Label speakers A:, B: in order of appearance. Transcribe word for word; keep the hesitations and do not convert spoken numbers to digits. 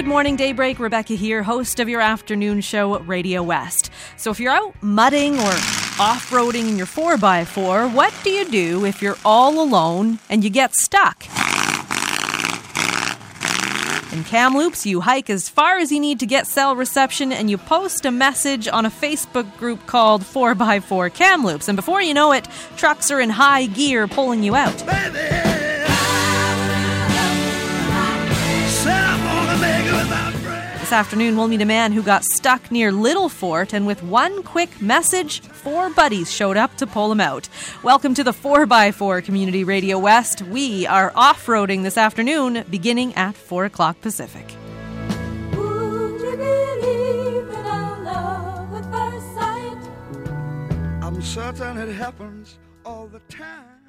A: Good morning, Daybreak. Rebecca here, host of your afternoon show, Radio West. So if you're out mudding or off-roading in your four by four, what do you do if you're all alone and you get stuck? In Kamloops, you hike as far as you need to get cell reception and you post a message on a Facebook group called four by four Kamloops. And before you know it, trucks are in high gear pulling you out.
B: Baby, said I'm gonna make it without bread.
A: This afternoon, we'll meet a man who got stuck near Little Fort, and with one quick message, four buddies showed up to pull him out. Welcome to the four by four Community Radio West. We are off-roading this afternoon, beginning at four o'clock Pacific.
C: Would you believe in a love at first sight?
B: I'm certain it happens all the time.